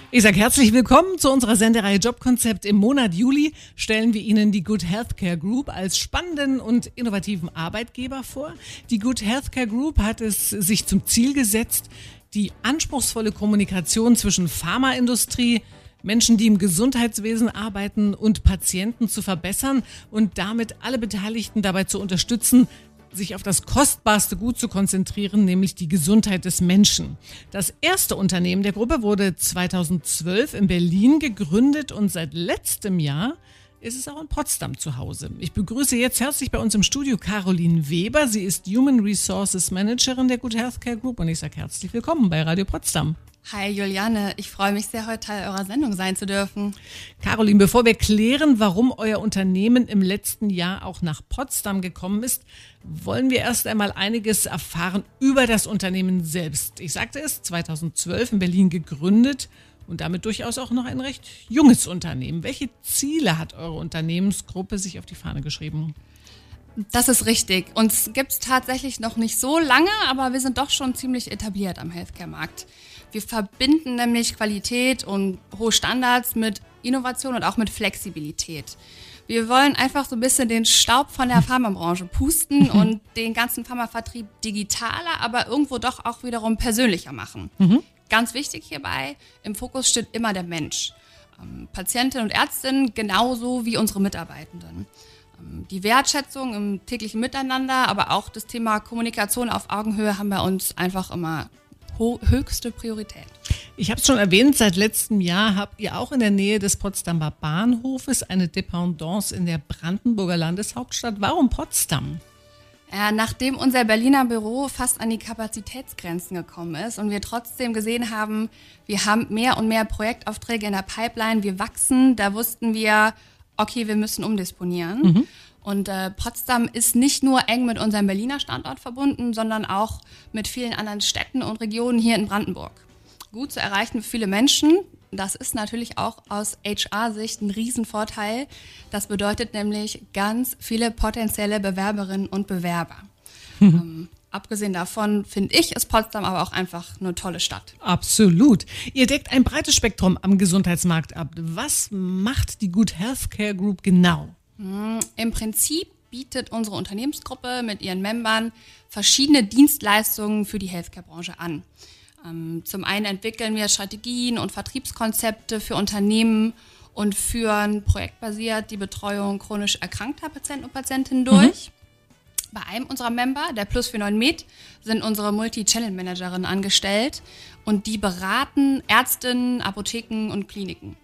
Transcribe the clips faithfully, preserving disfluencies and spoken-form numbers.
Ich sage herzlich willkommen zu unserer Sendereihe Jobkonzept. Im Monat Juli stellen wir Ihnen die Good Healthcare Group als spannenden und innovativen Arbeitgeber vor. Die Good Healthcare Group hat es sich zum Ziel gesetzt, die anspruchsvolle Kommunikation zwischen Pharmaindustrie, Menschen, die im Gesundheitswesen arbeiten und Patienten zu verbessern und damit alle Beteiligten dabei zu unterstützen, sich auf das kostbarste Gut zu konzentrieren, nämlich die Gesundheit des Menschen. Das erste Unternehmen der Gruppe wurde zweitausendzwölf in Berlin gegründet und seit letztem Jahr ist es auch in Potsdam zu Hause. Ich begrüße jetzt herzlich bei uns im Studio Caroline Weber. Sie ist Human Resources Managerin der Good Healthcare Group und ich sage herzlich willkommen bei Radio Potsdam. Hi Juliane, ich freue mich sehr, heute Teil eurer Sendung sein zu dürfen. Caroline, bevor wir klären, warum euer Unternehmen im letzten Jahr auch nach Potsdam gekommen ist, wollen wir erst einmal einiges erfahren über das Unternehmen selbst. Ich sagte es, zweitausendzwölf in Berlin gegründet und damit durchaus auch noch ein recht junges Unternehmen. Welche Ziele hat eure Unternehmensgruppe sich auf die Fahne geschrieben? Das ist richtig. Uns gibt es tatsächlich noch nicht so lange, aber wir sind doch schon ziemlich etabliert am Healthcare-Markt. Wir verbinden nämlich Qualität und hohe Standards mit Innovation und auch mit Flexibilität. Wir wollen einfach so ein bisschen den Staub von der Pharmabranche pusten und den ganzen Pharmavertrieb digitaler, aber irgendwo doch auch wiederum persönlicher machen. Mhm. Ganz wichtig hierbei, im Fokus steht immer der Mensch. Ähm, Patientinnen und Ärztinnen genauso wie unsere Mitarbeitenden. Ähm, die Wertschätzung im täglichen Miteinander, aber auch das Thema Kommunikation auf Augenhöhe haben bei uns einfach immer höchste Priorität. Ich habe es schon erwähnt, seit letztem Jahr habt ihr auch in der Nähe des Potsdamer Bahnhofes eine Dependance in der Brandenburger Landeshauptstadt. Warum Potsdam? Ja, nachdem unser Berliner Büro fast an die Kapazitätsgrenzen gekommen ist und wir trotzdem gesehen haben, wir haben mehr und mehr Projektaufträge in der Pipeline, wir wachsen, da wussten wir, okay, wir müssen umdisponieren. Mhm. Und äh, Potsdam ist nicht nur eng mit unserem Berliner Standort verbunden, sondern auch mit vielen anderen Städten und Regionen hier in Brandenburg. Gut zu erreichen für viele Menschen. Das ist natürlich auch aus H R-Sicht ein Riesenvorteil. Das bedeutet nämlich ganz viele potenzielle Bewerberinnen und Bewerber. Mhm. Ähm, abgesehen davon finde ich, ist Potsdam aber auch einfach eine tolle Stadt. Absolut. Ihr deckt ein breites Spektrum am Gesundheitsmarkt ab. Was macht die Good Healthcare Group genau? Im Prinzip bietet unsere Unternehmensgruppe mit ihren Membern verschiedene Dienstleistungen für die Healthcare-Branche an. Zum einen entwickeln wir Strategien und Vertriebskonzepte für Unternehmen und führen projektbasiert die Betreuung chronisch erkrankter Patienten und Patientinnen durch. Mhm. Bei einem unserer Member, der Plus neunundvierzig Med, sind unsere Multi-Channel-Managerinnen angestellt und die beraten Ärztinnen, Apotheken und Kliniken.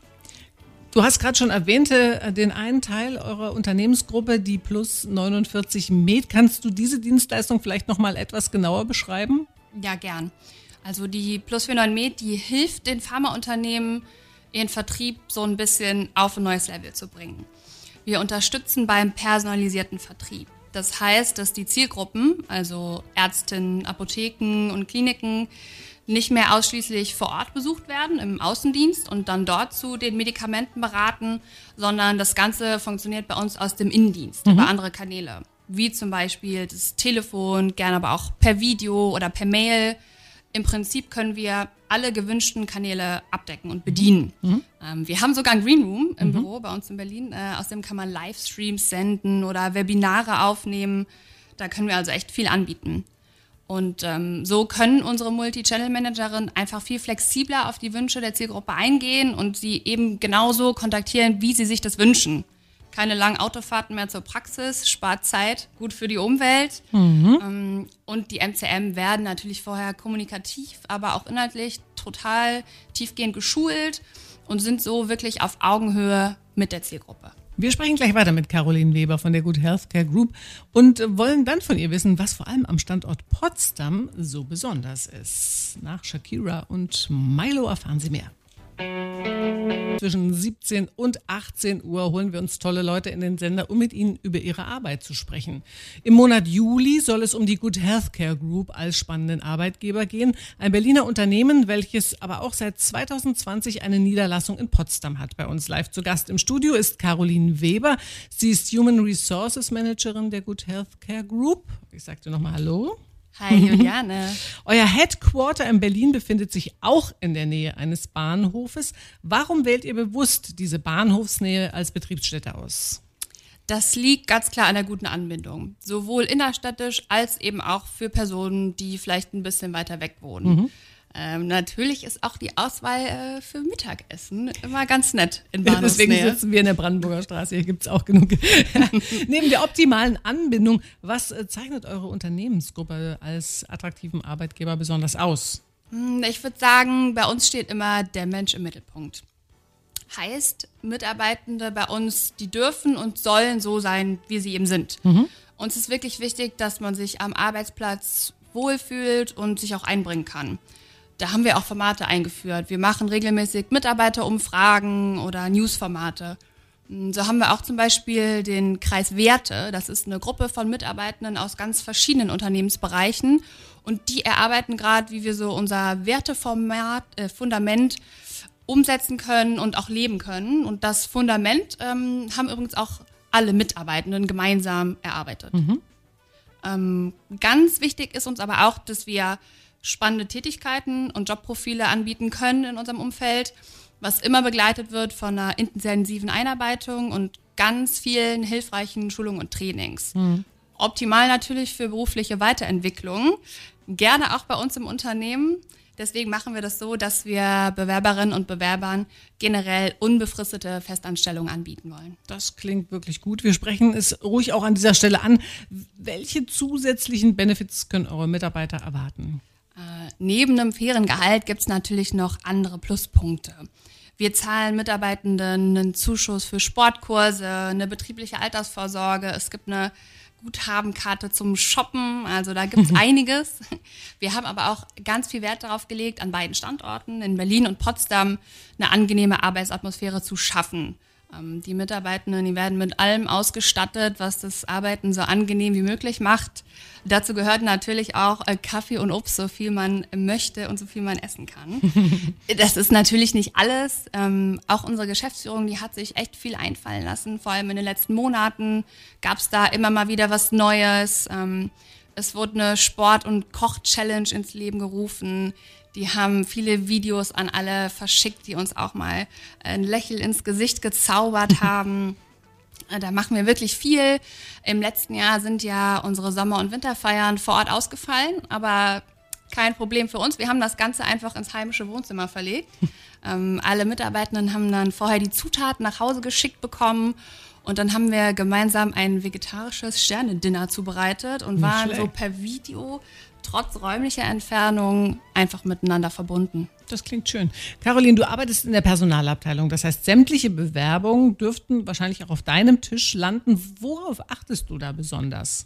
Du hast gerade schon erwähnt, den einen Teil eurer Unternehmensgruppe, die Plus neunundvierzig Med. Kannst du diese Dienstleistung vielleicht noch mal etwas genauer beschreiben? Ja, gern. Also die Plus neunundvierzig Med, die hilft den Pharmaunternehmen, ihren Vertrieb so ein bisschen auf ein neues Level zu bringen. Wir unterstützen beim personalisierten Vertrieb. Das heißt, dass die Zielgruppen, also Ärztinnen, Apotheken und Kliniken, nicht mehr ausschließlich vor Ort besucht werden, im Außendienst und dann dort zu den Medikamenten beraten, sondern das Ganze funktioniert bei uns aus dem Innendienst, mhm. über andere Kanäle, wie zum Beispiel das Telefon, gerne aber auch per Video oder per Mail. Im Prinzip können wir alle gewünschten Kanäle abdecken und bedienen. Mhm. Ähm, wir haben sogar ein Green Room im mhm. Büro bei uns in Berlin, äh, aus dem kann man Livestreams senden oder Webinare aufnehmen. Da können wir also echt viel anbieten. Und ähm, so können unsere Multi-Channel-Managerinnen einfach viel flexibler auf die Wünsche der Zielgruppe eingehen und sie eben genauso kontaktieren, wie sie sich das wünschen. Keine langen Autofahrten mehr zur Praxis, spart Zeit, gut für die Umwelt. Mhm. Ähm, und die M C M werden natürlich vorher kommunikativ, aber auch inhaltlich total tiefgehend geschult und sind so wirklich auf Augenhöhe mit der Zielgruppe. Wir sprechen gleich weiter mit Caroline Weber von der Good Healthcare Group und wollen dann von ihr wissen, was vor allem am Standort Potsdam so besonders ist. Nach Shakira und Milo erfahren Sie mehr. Zwischen siebzehn und achtzehn Uhr holen wir uns tolle Leute in den Sender, um mit ihnen über ihre Arbeit zu sprechen. Im Monat Juli soll es um die Good Healthcare Group als spannenden Arbeitgeber gehen. Ein Berliner Unternehmen, welches aber auch seit zweitausendzwanzig eine Niederlassung in Potsdam hat. Bei uns live zu Gast im Studio ist Caroline Weber. Sie ist Human Resources Managerin der Good Healthcare Group. Ich sagte nochmal Hallo. Hi Juliane. Euer Headquarter in Berlin befindet sich auch in der Nähe eines Bahnhofes. Warum wählt ihr bewusst diese Bahnhofsnähe als Betriebsstätte aus? Das liegt ganz klar an der guten Anbindung, sowohl innerstädtisch als eben auch für Personen, die vielleicht ein bisschen weiter weg wohnen. Mhm. Ähm, natürlich ist auch die Auswahl äh, für Mittagessen immer ganz nett in Bahnhofsnähe. Deswegen sitzen wir in der Brandenburger Straße, hier gibt es auch genug. Neben der optimalen Anbindung, was äh, zeichnet eure Unternehmensgruppe als attraktiven Arbeitgeber besonders aus? Ich würde sagen, bei uns steht immer der Mensch im Mittelpunkt. Heißt, Mitarbeitende bei uns, die dürfen und sollen so sein, wie sie eben sind. Mhm. Uns ist wirklich wichtig, dass man sich am Arbeitsplatz wohlfühlt und sich auch einbringen kann. Da haben wir auch Formate eingeführt. Wir machen regelmäßig Mitarbeiterumfragen oder Newsformate. So haben wir auch zum Beispiel den Kreis Werte. Das ist eine Gruppe von Mitarbeitenden aus ganz verschiedenen Unternehmensbereichen. Und die erarbeiten gerade, wie wir so unser Werteformat, äh, Fundament umsetzen können und auch leben können. Und das Fundament ähm, haben übrigens auch alle Mitarbeitenden gemeinsam erarbeitet. Mhm. Ähm, ganz wichtig ist uns aber auch, dass wir spannende Tätigkeiten und Jobprofile anbieten können in unserem Umfeld, was immer begleitet wird von einer intensiven Einarbeitung und ganz vielen hilfreichen Schulungen und Trainings. Mhm. Optimal natürlich für berufliche Weiterentwicklung, gerne auch bei uns im Unternehmen. Deswegen machen wir das so, dass wir Bewerberinnen und Bewerbern generell unbefristete Festanstellungen anbieten wollen. Das klingt wirklich gut. Wir sprechen es ruhig auch an dieser Stelle an. Welche zusätzlichen Benefits können eure Mitarbeiter erwarten? Äh, neben einem fairen Gehalt gibt es natürlich noch andere Pluspunkte. Wir zahlen Mitarbeitenden einen Zuschuss für Sportkurse, eine betriebliche Altersvorsorge. Es gibt eine Guthabenkarte zum Shoppen, also da gibt's einiges. Wir haben aber auch ganz viel Wert darauf gelegt, an beiden Standorten, in Berlin und Potsdam, eine angenehme Arbeitsatmosphäre zu schaffen. Ähm, die Mitarbeitenden, die werden mit allem ausgestattet, was das Arbeiten so angenehm wie möglich macht. Dazu gehört natürlich auch äh, Kaffee und Obst, so viel man möchte und so viel man essen kann. Das ist natürlich nicht alles. Ähm, auch unsere Geschäftsführung, die hat sich echt viel einfallen lassen. Vor allem in den letzten Monaten gab es da immer mal wieder was Neues. Ähm, es wurde eine Sport- und Koch-Challenge ins Leben gerufen. Die haben viele Videos an alle verschickt, die uns auch mal ein Lächeln ins Gesicht gezaubert haben. Da machen wir wirklich viel. Im letzten Jahr sind ja unsere Sommer- und Winterfeiern vor Ort ausgefallen, aber kein Problem für uns. Wir haben das Ganze einfach ins heimische Wohnzimmer verlegt. Ähm, alle Mitarbeitenden haben dann vorher die Zutaten nach Hause geschickt bekommen und dann haben wir gemeinsam ein vegetarisches Sterne-Dinner zubereitet und Nicht waren schlecht. so per Video trotz räumlicher Entfernung einfach miteinander verbunden. Das klingt schön. Caroline, du arbeitest in der Personalabteilung. Das heißt, sämtliche Bewerbungen dürften wahrscheinlich auch auf deinem Tisch landen. Worauf achtest du da besonders?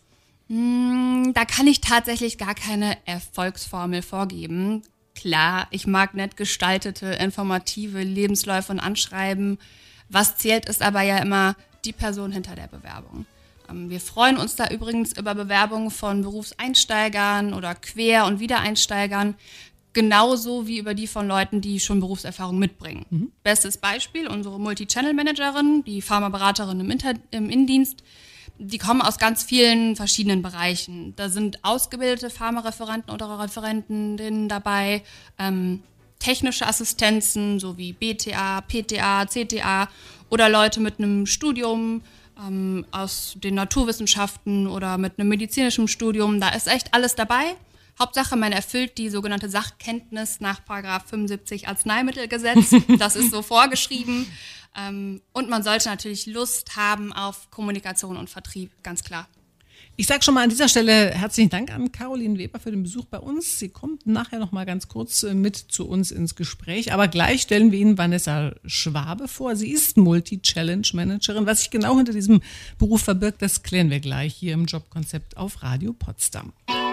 Da kann ich tatsächlich gar keine Erfolgsformel vorgeben. Klar, ich mag nett gestaltete, informative Lebensläufe und Anschreiben. Was zählt, ist aber ja immer die Person hinter der Bewerbung. Wir freuen uns da übrigens über Bewerbungen von Berufseinsteigern oder Quer- und Wiedereinsteigern, genauso wie über die von Leuten, die schon Berufserfahrung mitbringen. Mhm. Bestes Beispiel, unsere Multi-Channel-Managerin, die Pharmaberaterin im, Inter- im Innendienst, die kommen aus ganz vielen verschiedenen Bereichen. Da sind ausgebildete Pharmareferenten oder Referentinnen dabei, ähm, technische Assistenzen sowie B T A, P T A, C T A oder Leute mit einem Studium ähm, aus den Naturwissenschaften oder mit einem medizinischen Studium. Da ist echt alles dabei. Hauptsache, man erfüllt die sogenannte Sachkenntnis nach Paragraph fünfundsiebzig Arzneimittelgesetz. Das ist so vorgeschrieben. Ähm, und man sollte natürlich Lust haben auf Kommunikation und Vertrieb, ganz klar. Ich sage schon mal an dieser Stelle herzlichen Dank an Caroline Weber für den Besuch bei uns. Sie kommt nachher noch mal ganz kurz mit zu uns ins Gespräch. Aber gleich stellen wir Ihnen Vanessa Schwabe vor. Sie ist Multi-Challenge-Managerin. Was sich genau hinter diesem Beruf verbirgt, das klären wir gleich hier im Jobkonzept auf Radio Potsdam.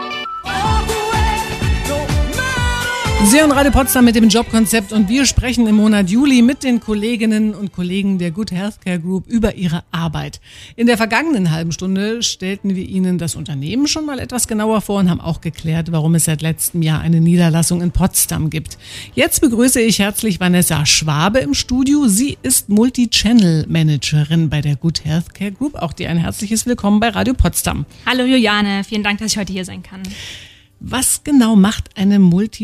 Sie hören Radio Potsdam mit dem Jobkonzept und wir sprechen im Monat Juli mit den Kolleginnen und Kollegen der Good Healthcare Group über ihre Arbeit. In der vergangenen halben Stunde stellten wir Ihnen das Unternehmen schon mal etwas genauer vor und haben auch geklärt, warum es seit letztem Jahr eine Niederlassung in Potsdam gibt. Jetzt begrüße ich herzlich Vanessa Schwabe im Studio. Sie ist Multi-Channel-Managerin bei der Good Healthcare Group. Auch dir ein herzliches Willkommen bei Radio Potsdam. Hallo Juliane, vielen Dank, dass ich heute hier sein kann. Was genau macht eine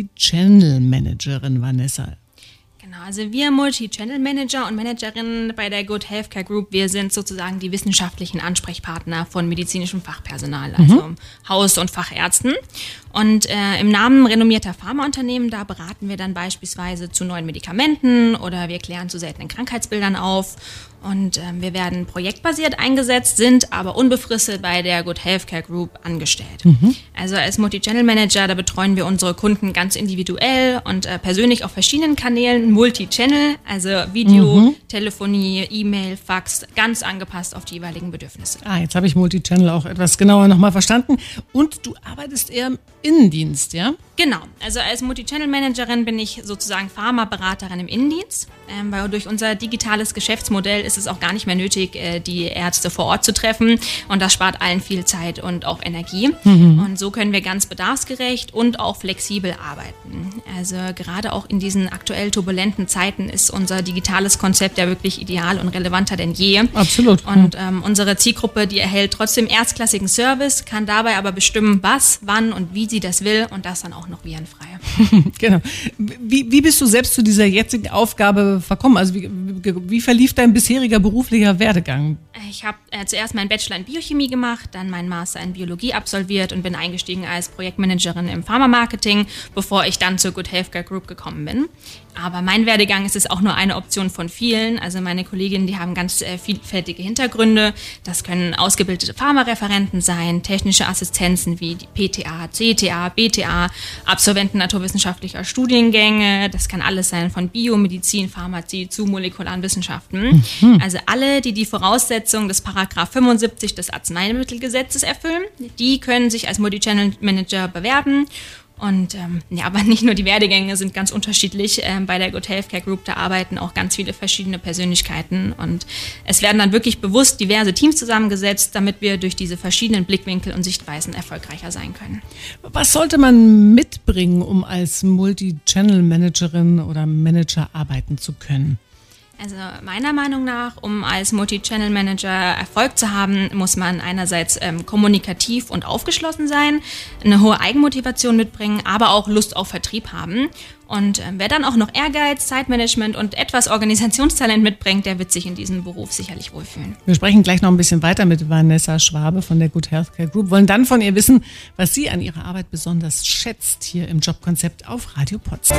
Multi-Channel-Managerin, Vanessa? Genau, also wir Multi-Channel-Manager und Managerinnen bei der Good Healthcare Group, wir sind sozusagen die wissenschaftlichen Ansprechpartner von medizinischem Fachpersonal, also mhm. Haus- und Fachärzten. Und äh, im Namen renommierter Pharmaunternehmen, da beraten wir dann beispielsweise zu neuen Medikamenten oder wir klären zu seltenen Krankheitsbildern auf. Und ähm, wir werden projektbasiert eingesetzt, sind aber unbefristet bei der Good Healthcare Group angestellt. Mhm. Also als Multi-Channel-Manager, da betreuen wir unsere Kunden ganz individuell und äh, persönlich auf verschiedenen Kanälen, Multi-Channel, also Video, mhm. Telefonie, E-Mail, Fax, ganz angepasst auf die jeweiligen Bedürfnisse. Ah, jetzt habe ich Multi-Channel auch etwas genauer nochmal verstanden. Und du arbeitest eher im Innendienst, ja? Genau, also als Multi-Channel-Managerin bin ich sozusagen Pharmaberaterin im Innendienst, ähm, weil durch unser digitales Geschäftsmodell ist es auch gar nicht mehr nötig, äh, die Ärzte vor Ort zu treffen und das spart allen viel Zeit und auch Energie. Mhm. Und so können wir ganz bedarfsgerecht und auch flexibel arbeiten. Also gerade auch in diesen aktuell turbulenten Zeiten ist unser digitales Konzept ja wirklich ideal und relevanter denn je. Absolut. Und ähm, unsere Zielgruppe, die erhält trotzdem erstklassigen Service, kann dabei aber bestimmen, was, wann und wie sie das will und das dann auch noch virenfrei. Genau. Wie, wie bist du selbst zu dieser jetzigen Aufgabe verkommen? Also wie, wie verlief dein bisheriger beruflicher Werdegang? Ich habe äh, zuerst meinen Bachelor in Biochemie gemacht, dann meinen Master in Biologie absolviert und bin eingestiegen als Projektmanagerin im Pharma-Marketing, bevor ich dann zur Good Healthcare Group gekommen bin. Aber mein Werdegang ist es auch nur eine Option von vielen. Also meine Kolleginnen, die haben ganz äh, vielfältige Hintergründe. Das können ausgebildete Pharmareferenten sein, technische Assistenzen wie die P T A, C T A, B T A, Absolventen naturwissenschaftlicher Studiengänge. Das kann alles sein von Biomedizin, Pharmazie zu molekularen Wissenschaften. Mhm. Also alle, die die Voraussetzungen des Paragraph fünfundsiebzig des Arzneimittelgesetzes erfüllen, die können sich als Multi-Channel-Manager bewerben. Und ähm, ja, aber nicht nur die Werdegänge sind ganz unterschiedlich. Ähm, bei der Good Healthcare Group, da arbeiten auch ganz viele verschiedene Persönlichkeiten. Und es werden dann wirklich bewusst diverse Teams zusammengesetzt, damit wir durch diese verschiedenen Blickwinkel und Sichtweisen erfolgreicher sein können. Was sollte man mitbringen, um als Multi-Channel-Managerin oder Manager arbeiten zu können? Also meiner Meinung nach, um als Multi-Channel-Manager Erfolg zu haben, muss man einerseits ähm, kommunikativ und aufgeschlossen sein, eine hohe Eigenmotivation mitbringen, aber auch Lust auf Vertrieb haben. Und ähm, wer dann auch noch Ehrgeiz, Zeitmanagement und etwas Organisationstalent mitbringt, der wird sich in diesem Beruf sicherlich wohlfühlen. Wir sprechen gleich noch ein bisschen weiter mit Vanessa Schwabe von der Good Healthcare Group, wollen dann von ihr wissen, was sie an ihrer Arbeit besonders schätzt hier im Jobkonzept auf Radio Potsdam.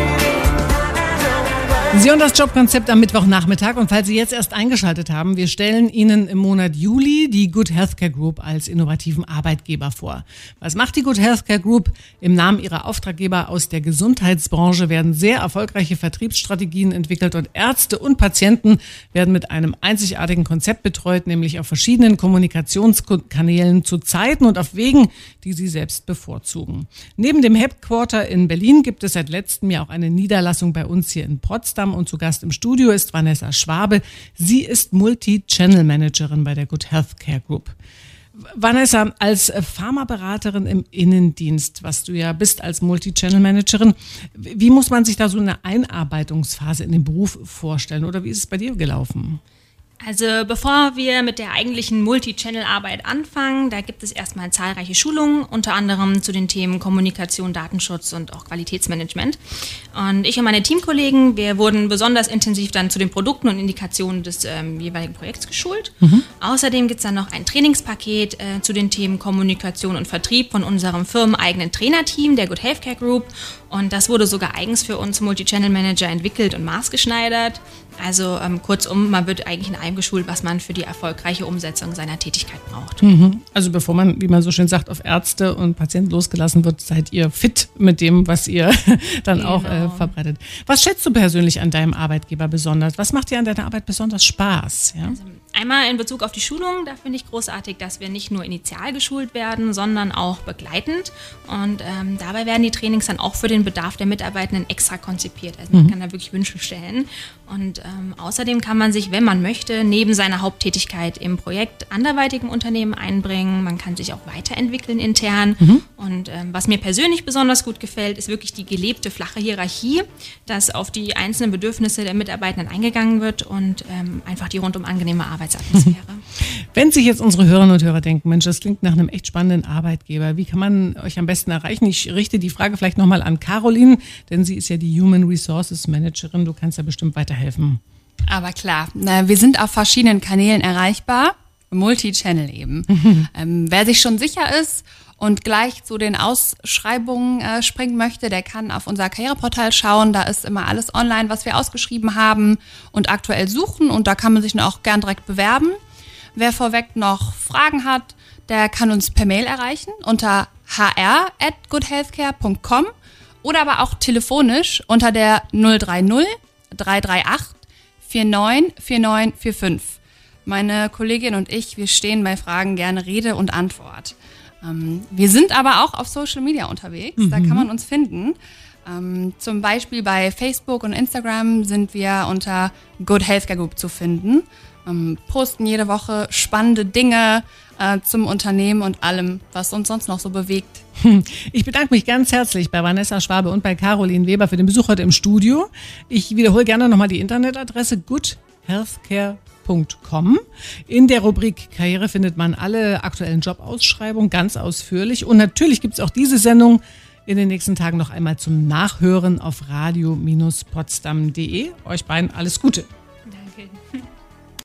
Sie und das Jobkonzept am Mittwochnachmittag. Und falls Sie jetzt erst eingeschaltet haben, wir stellen Ihnen im Monat Juli die Good Healthcare Group als innovativen Arbeitgeber vor. Was macht die Good Healthcare Group? Im Namen ihrer Auftraggeber aus der Gesundheitsbranche werden sehr erfolgreiche Vertriebsstrategien entwickelt und Ärzte und Patienten werden mit einem einzigartigen Konzept betreut, nämlich auf verschiedenen Kommunikationskanälen zu Zeiten und auf Wegen, die sie selbst bevorzugen. Neben dem Headquarter in Berlin gibt es seit letztem Jahr auch eine Niederlassung bei uns hier in Potsdam. Und zu Gast im Studio ist Vanessa Schwabe. Sie ist Multi-Channel-Managerin bei der Good Healthcare Group. Vanessa, als Pharmaberaterin im Innendienst, was du ja bist als Multi-Channel-Managerin, wie muss man sich da so eine Einarbeitungsphase in den Beruf vorstellen? Oder wie ist es bei dir gelaufen? Also bevor wir mit der eigentlichen Multi-Channel-Arbeit anfangen, da gibt es erstmal zahlreiche Schulungen, unter anderem zu den Themen Kommunikation, Datenschutz und auch Qualitätsmanagement. Und ich und meine Teamkollegen, wir wurden besonders intensiv dann zu den Produkten und Indikationen des ähm, jeweiligen Projekts geschult. Mhm. Außerdem gibt es dann noch ein Trainingspaket äh, zu den Themen Kommunikation und Vertrieb von unserem firmeneigenen Trainerteam, der Good Healthcare Group. Und das wurde sogar eigens für uns Multi-Channel-Manager entwickelt und maßgeschneidert. Also ähm, kurzum, man wird eigentlich in allem geschult, was man für die erfolgreiche Umsetzung seiner Tätigkeit braucht. Mhm. Also bevor man, wie man so schön sagt, auf Ärzte und Patienten losgelassen wird, seid ihr fit mit dem, was ihr dann genau. auch äh, verbreitet. Was schätzt du persönlich an deinem Arbeitgeber besonders? Was macht dir an deiner Arbeit besonders Spaß? Ja? Also, einmal in Bezug auf die Schulung, da finde ich großartig, dass wir nicht nur initial geschult werden, sondern auch begleitend. Und ähm, dabei werden die Trainings dann auch für den Bedarf der Mitarbeitenden extra konzipiert. Also man mhm. kann da wirklich Wünsche stellen. Und ähm, außerdem kann man sich, wenn man möchte, neben seiner Haupttätigkeit im Projekt anderweitig im Unternehmen einbringen. Man kann sich auch weiterentwickeln intern. Mhm. Und ähm, was mir persönlich besonders gut gefällt, ist wirklich die gelebte flache Hierarchie, dass auf die einzelnen Bedürfnisse der Mitarbeitenden eingegangen wird und ähm, einfach die rundum angenehme Arbeitsatmosphäre. Wenn sich jetzt unsere Hörerinnen und Hörer denken, Mensch, das klingt nach einem echt spannenden Arbeitgeber, wie kann man euch am besten erreichen? Ich richte die Frage vielleicht nochmal an Caroline, denn sie ist ja die Human Resources Managerin. Du kannst ja bestimmt weiterhelfen. Aber klar, wir sind auf verschiedenen Kanälen erreichbar, Multi-Channel eben. ähm, wer sich schon sicher ist und gleich zu den Ausschreibungen äh, springen möchte, der kann auf unser Karriereportal schauen. Da ist immer alles online, was wir ausgeschrieben haben und aktuell suchen. Und da kann man sich dann auch gern direkt bewerben. Wer vorweg noch Fragen hat, der kann uns per Mail erreichen unter h r at good healthcare punkt com oder aber auch telefonisch unter der null drei null drei drei acht vier neun vier neun vier fünf. Meine Kollegin und ich, wir stehen bei Fragen gerne Rede und Antwort. Ähm, wir sind aber auch auf Social Media unterwegs, mhm. da kann man uns finden. Ähm, zum Beispiel bei Facebook und Instagram sind wir unter Good Healthcare Group zu finden. Ähm, posten jede Woche spannende Dinge äh, zum Unternehmen und allem, was uns sonst noch so bewegt. Ich bedanke mich ganz herzlich bei Vanessa Schwabe und bei Caroline Weber für den Besuch heute im Studio. Ich wiederhole gerne nochmal die Internetadresse good healthcare punkt com. In der Rubrik Karriere findet man alle aktuellen Jobausschreibungen ganz ausführlich. Und natürlich gibt es auch diese Sendung in den nächsten Tagen noch einmal zum Nachhören auf radio Bindestrich potsdam punkt de. Euch beiden alles Gute. Danke.